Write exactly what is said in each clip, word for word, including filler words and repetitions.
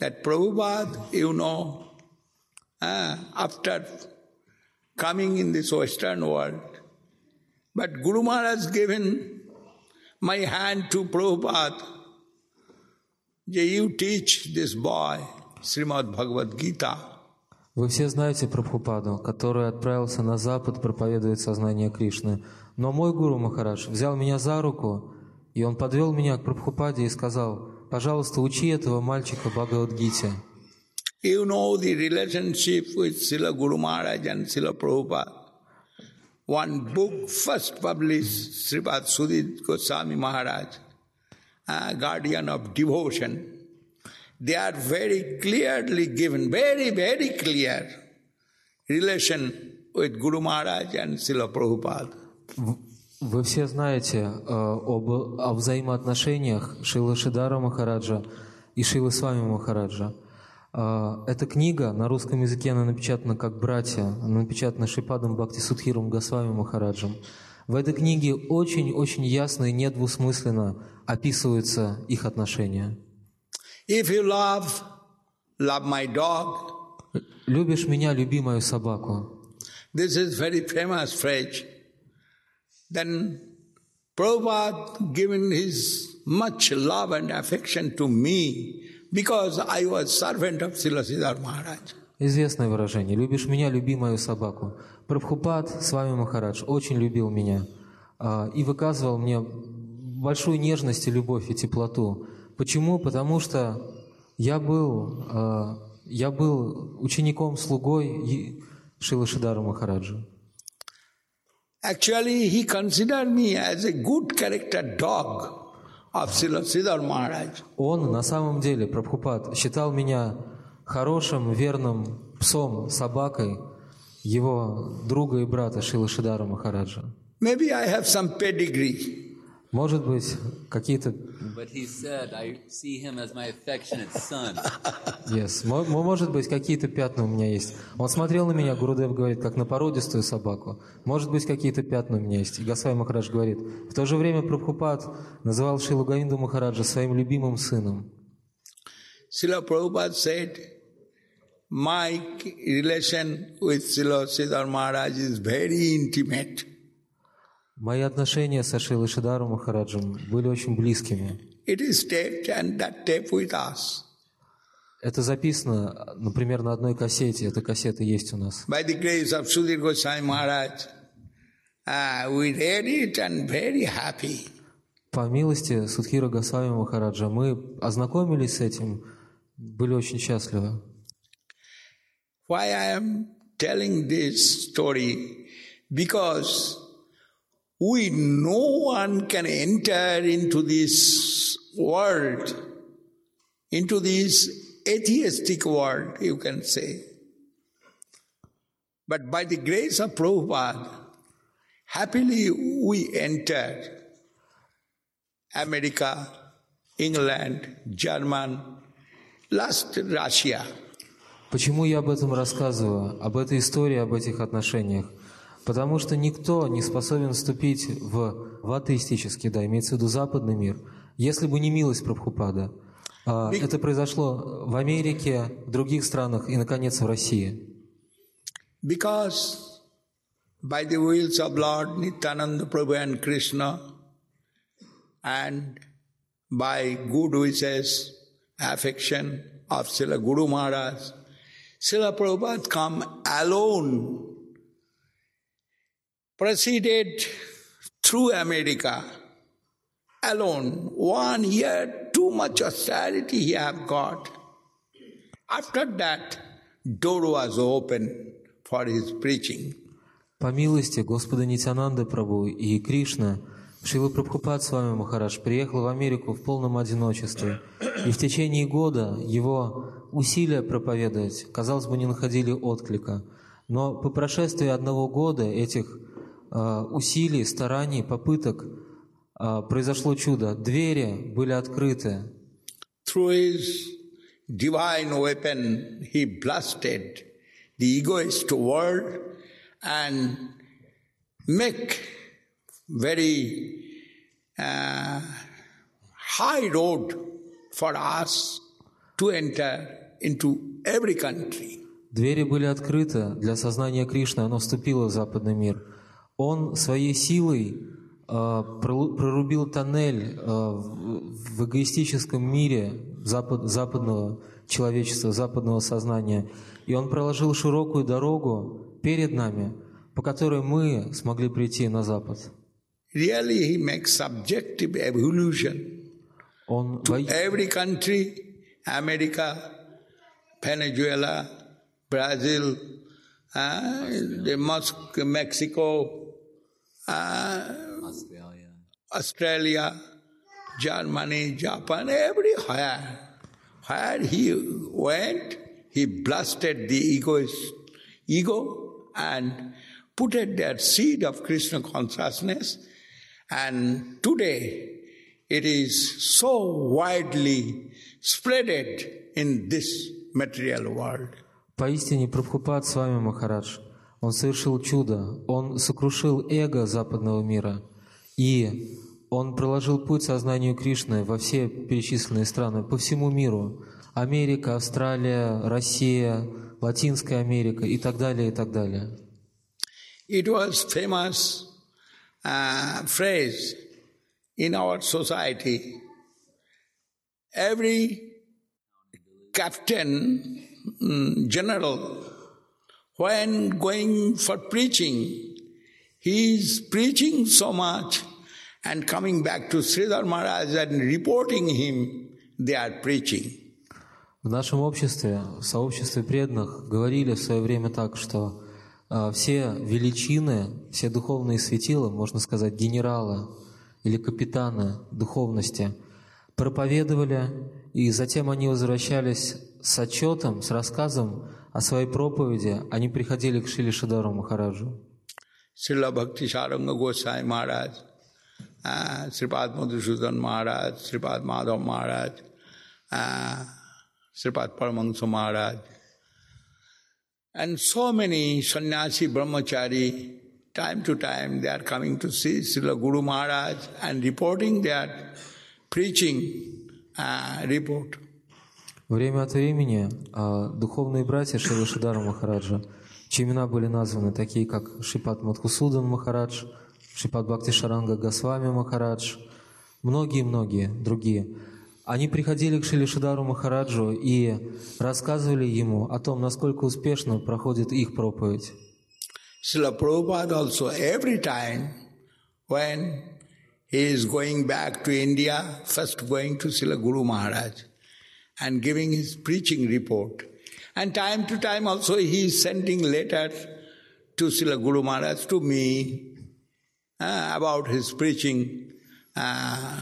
that Prabhupada, you know, uh, after coming in this Western world, but Guru Maharaj given my hand to Prabhupada, you teach this boy Srimad Bhagavad Gita. Вы все знаете Прабхупаду, который отправился на Запад проповедовать сознание Кришны. Но мой Гуру Махарадж взял меня за руку, и он подвел меня к Прабхупаде и сказал: пожалуйста, учи этого мальчика Бхагавад-гите. You know the relationship with Srila Guru Maharaj and Srila Prabhupada. One book first published, Sripad Sudit Goswami Maharaj, uh, Guardian of Devotion. They are very clearly given, very, very clear relation with Guru Maharaj and Srila Prabhupada. Вы все знаете э, об, о взаимоотношениях Шрилы Шридхара Махараджа и Шрилы Свами Махараджа. Э, эта книга на русском языке, она напечатана как «Братья», она напечатана Шрипадом Бхакти Судхиром Госвами Махараджем. В этой книге очень-очень ясно и недвусмысленно описываются их отношения. If you love, love my dog. Любишь меня, люби мою собаку. This is very famous phrase. Then Prabhupada given his much love and affection to me because I was servant of Srila Siddhar Maharaj. Известное выражение. Любишь меня, люби мою собаку. Прабхупад, Свами Махарадж, очень любил меня э, и выказывал мне большую нежность и любовь и теплоту. Почему? Потому что я был, э, я был учеником, слугой Шрилы Шридхара Махараджа. Actually, he considered me as a good character dog of Srila Siddhar Maharaj. Он на самом деле, Прабхупад, считал меня хорошим, верным псом, собакой его друга и брата Шрилы Шридхара Махараджа. Maybe I have some pedigree. Может быть, какие-то... But he said, I see him as my affectionate son. Yes. Может быть, какие-то пятна у меня есть. Он смотрел на меня, Гурудев говорит, как на породистую собаку. Может быть, какие-то пятна у меня есть. И Госвами Махарадж говорит. В то же время Прабхупад называл Шрилу Говинду Махараджа своим любимым сыном. Srila Prabhupada said, my relation with Srila Siddhar Maharaj is very intimate. Мои отношения со Шрилой Шридхаром Махараджем были очень близкими. It is taped and that tape with us. Это записано, например, на одной кассете. Эта кассета есть у нас. By the grace of Sudhir Goswami Maharaj, uh, we read it and very happy. По милости Судхира Госвами Махараджа мы ознакомились с этим, были очень счастливы. Why I am telling this story? Because we, no one can enter into this world, into this atheistic world, you can say. But by the grace of Prabhupada, happily we entered America, England, Germany, last Russia. Почему я об этом рассказываю, об этой истории, об этих отношениях? Потому что никто не способен вступить в, в атеистический, да, имеется в виду западный мир, если бы не милость Прабхупада. А, это произошло в Америке, в других странах и, наконец, в России. Because by the wills of Lord Nityananda Prabhu and Krishna, and by good wishes, affection of Srila Guru Maharaj, Srila Prabhupada come alone, proceeded through America, alone. One year, too much austerity he have got. After that, door was open for his preaching. По милости Господа Нитьянанды Прабху и Кришны, Шрила Прабхупад Свами Махарадж приехал в Америку в полном одиночестве, и в течение года его усилия проповедовать, казалось бы, не находили отклика. Но по прошествии одного года этих э, усилий, стараний, попыток э, произошло чудо. Двери были открыты. Through his divine weapon, he blasted the egoist world and make very uh, high road for us to enter into every country. Двери были открыты для сознания Кришны, оно вступило в западный мир. Он своей силой э, прорубил тоннель э, в, в эгоистическом мире запад, западного человечества, западного сознания. И он проложил широкую дорогу перед нами, по которой мы смогли прийти на Запад. Really, he makes subjective evolution. Он to every country, America, Venezuela, Brazil, uh, the Moscow, Mexico, uh, Australia. Australia, Germany, Japan, everywhere. Where he went, he blasted the egoist, ego and put that seed of Krishna consciousness. And today, it is so widely spreaded in this material world. Поистине Прабхупад с вами, Махарадж, он совершил чудо, он сокрушил эго западного мира, и он проложил путь сознанию Кришны во все перечисленные страны, по всему миру. Америка, Австралия, Россия, Латинская Америка и так далее, и так далее. It was famous uh, phrase in our society. Every captain, mm, general, when going for preaching, he is preaching so much and coming back to Sridhar Maharaj and reporting him, they are preaching. В нашем обществе, в сообществе преданных, говорили в свое время так, что э, все величины, все духовные светила, можно сказать, генералы или капитаны духовности, проповедовали, и затем они возвращались с отчетом, с рассказом о своей проповеди, они приходили к Шриле Шридару Махараджу. Srila Bhakti Saranga Gosai Maharaj, uh, Sripad Madhusudan Maharaj, Sripad Madhav Maharaj, uh, Sripad Paramahansa Maharaj, and so many sannyasi brahmachari, time to time they are coming to see Srila Guru Maharaj and reporting their preaching uh, report. Время от времени а, духовные братья Шрилы Шридара Махараджа, чьи имена были названы, такие как Шрипад Мадхусудан Махарадж, Шрипад Бхакти Шаранга Госвами Махарадж, многие-многие другие, они приходили к Шриле Шридару Махараджу и рассказывали ему о том, насколько успешно проходит их проповедь. Srila Prabhupada also, every time when he is going back to India, first going to Srila Guru Maharaj and giving his preaching report. And time to time also he is sending letters to Srila Guru Maharaj, to me, uh, about his preaching uh,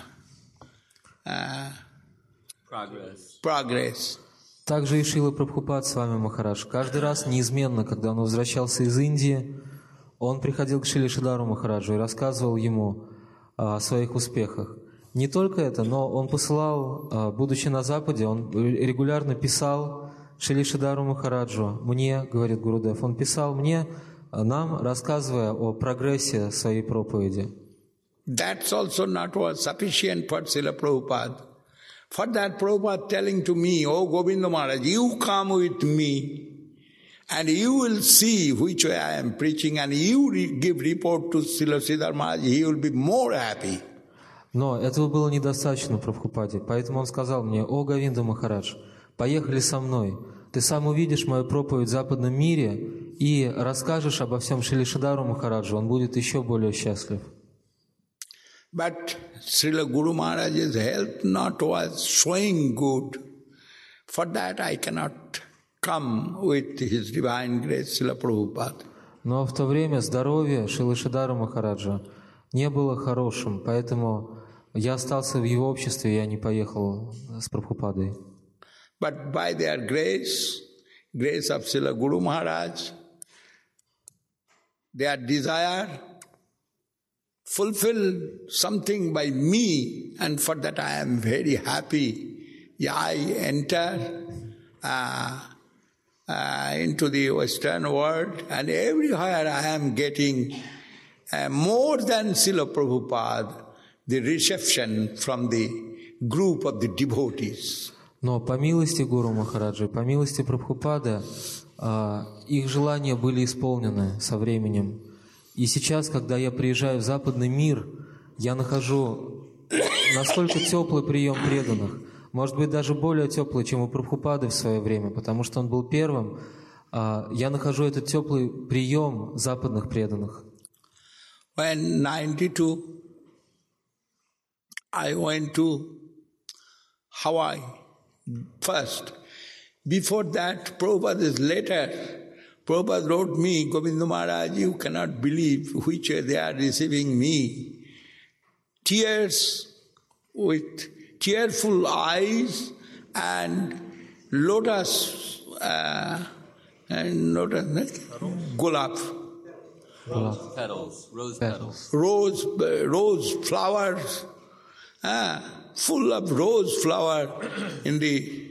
uh, Progress. progress. Также и Шрила Прабхупад с вами, Махарадж. Каждый раз, неизменно, когда он возвращался из Индии, он приходил к Шриле Шридару Махараджу и рассказывал ему о своих успехах. Не только это, но он посылал, будучи на Западе, он регулярно писал Шриле Шридару Махараджу, мне, говорит Гурудев, он писал мне, нам, рассказывая о прогрессе своей проповеди. That's also not was sufficient for Srila Prabhupada. For that Prabhupada telling to me, oh Govinda Maharaj, you come with me and you will see which way I am preaching and you re- give report to Srila Sridhar Maharaj, he will be more happy. Но этого было недостаточно Прабхупаде, поэтому он сказал мне, о Говинда Махарадж, поехали со мной, ты сам увидишь мою проповедь в западном мире и расскажешь обо всем Шриле Шридару Махараджу, он будет еще более счастлив. But Srila Guru Maharaj's health not was showing good. For that I cannot come with his divine grace, Srila Prabhupada. Но в то время здоровье Шрилы Шридара Махараджа не было хорошим, поэтому я остался в его обществе, я не поехал с Прабхупадой. But by their grace, grace of Srila Guru Maharaj, their desire fulfill something by me, and for that I am very happy. Yeah, I enter uh, uh, into the Western world, and everywhere I am getting uh, more than Srila Prabhupada, the reception from the group of the devotees. Но по милости Гуру Махараджи, по милости Прабхупады, а, их желания были исполнены со временем. И сейчас, когда я приезжаю в западный мир, я нахожу настолько теплый прием преданных, может быть, даже более теплый, чем у Прабхупады в свое время, потому что он был первым. А, я нахожу этот теплый прием западных преданных. When ninety-two, I went to Hawaii first. Before that, Prabhupada's letter, Prabhupada wrote me, Govinda Maharaj, you cannot believe which way they are receiving me. Tears with tearful eyes and lotus, uh, and lotus, gulab. Petals, rose petals. Rose, uh, rose flowers, uh, full of rose flower in the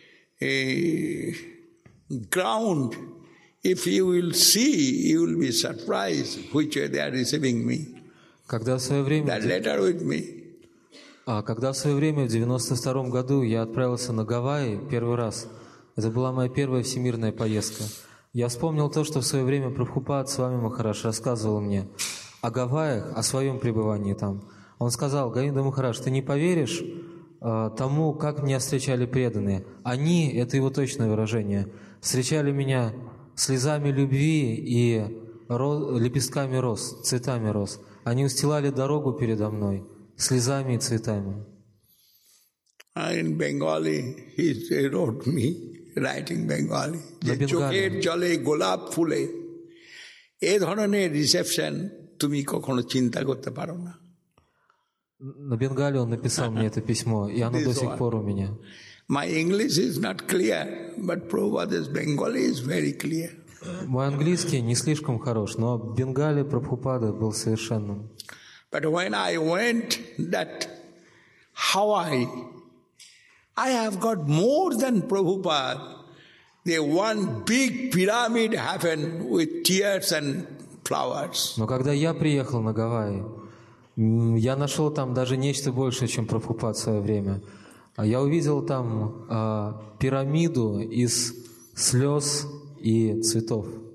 uh, ground. If you will see, you will be surprised which way they are receiving me. Когда в свое время, That letter with me. а, когда в свое время в девяносто втором году я отправился на Гавайи первый раз, это была моя первая всемирная поездка. Я вспомнил то, что в свое время Прабхупад с вами, Махарадж, рассказывал мне о Гавайях, о своем пребывании там. Он сказал: Говинда Махарадж, ты не поверишь э, тому, как меня встречали преданные. Они, это его точное выражение, встречали меня слезами любви и ро, лепестками роз, цветами роз. Они устилали дорогу передо мной слезами и цветами. In Bengali, he wrote me. Writing Bengali. যে চোখের জলে গোলাপ ফুলে এই ধরনের reception তুমি কখনো চিন্তা করতে পারো না. На Бенгале он написал мне это письмо, и оно до сих пор у меня. My English is not clear, but Prabhupada's Bengali is very clear. Мой английский не слишком хорош, но Бенгали Прабхупада был совершенным. But when I went that Hawaii, I have got more than Prabhupada. The one big pyramid happened with tears and flowers. Но когда я приехал на Гавайи, я нашел там даже нечто большее, чем Прабхупад в свое время. Я увидел там а, пирамиду из слез и цветов.